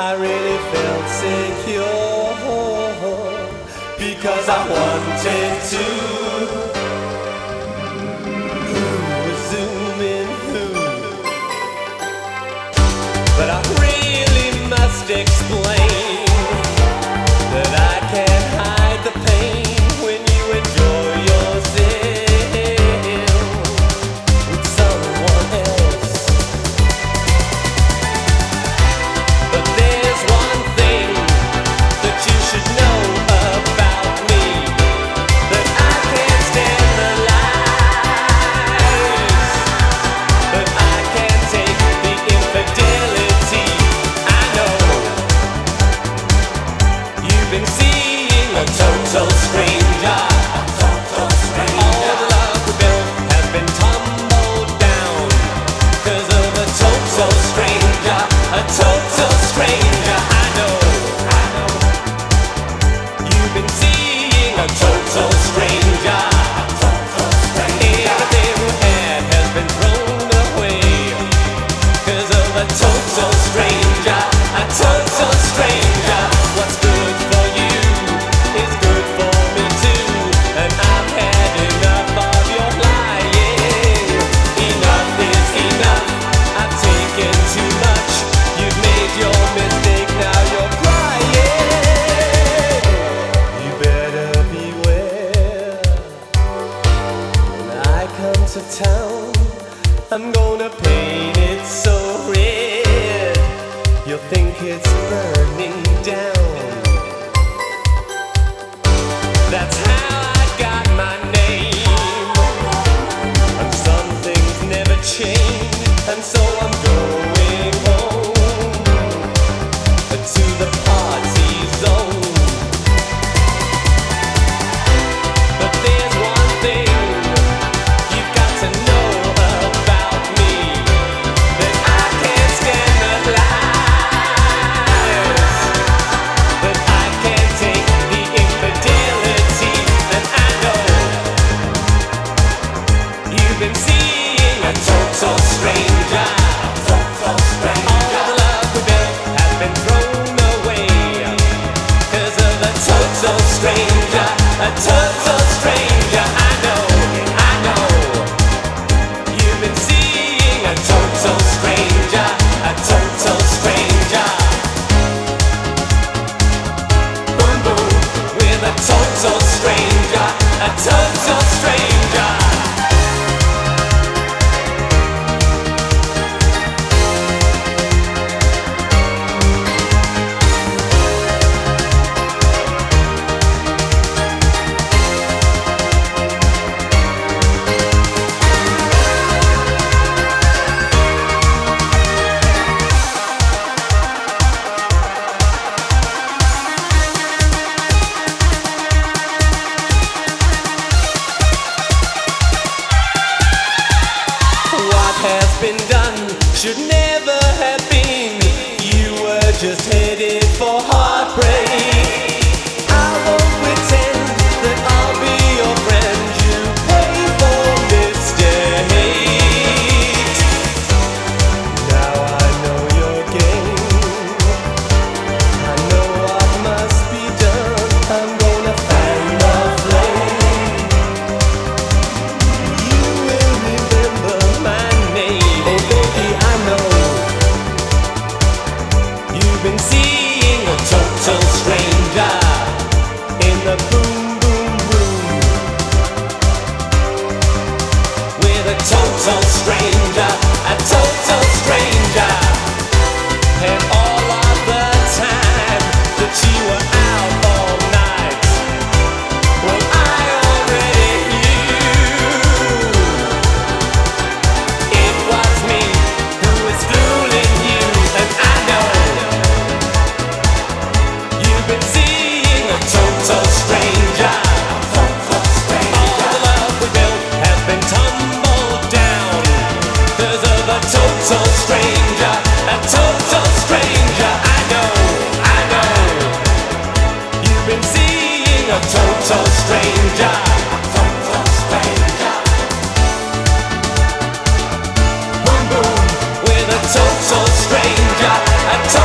I really felt secure because I wanted to zoom in who. But I really must explain that I can't hide the pain when you enjoy yourself with someone else. But there's one thing that you should know about me, that I can't stand the lies, but I can't take the infidelity. I know you've been seeing a total stranger. All the love we built has been tumbled down 'cause of a total stranger, a total stranger. I know you've been seeing a total stranger. Everything we had has been thrown away 'cause of a total stranger, a total stranger. What's good for you is good for me too, and I've had enough of your lying. Enough is enough, I've taken too much. You've made your mistake, now you're crying. You better beware. When I come to town, I'm gonna paint it so red you'll think it's burning down. That's how I got my name. And some things never change, and so I'm going home to the party zone. But there's one thing you've got to know about me, that I can't stand the lies, but I can't take the infidelity. And I know you've been seeing a total stranger. All the love we built has been thrown away 'cause of a total stranger, a total stranger. I know you've been seeing a total stranger, a total stranger. Boom boom, with a total stranger, a total stranger. What has been done should never have been. You were just headed for heartbreak. I won't pretend that I'll be your friend. You pay for mistake. Now I know your game. I know what must be done. I'm gonna fan the flame. You will remember my name. Oh baby, I know you've been seeing a total stranger in the boom boom room, with a total stranger, a total stranger. And all of the time that you were out all night, well I already knew it was me who was fooling you. And I know you've been seeing a total stranger. All the love we built has been tumbled down 'cause of a total stranger, a total stranger. I know you've been seeing a total stranger. Boom boom, with a total stranger, a total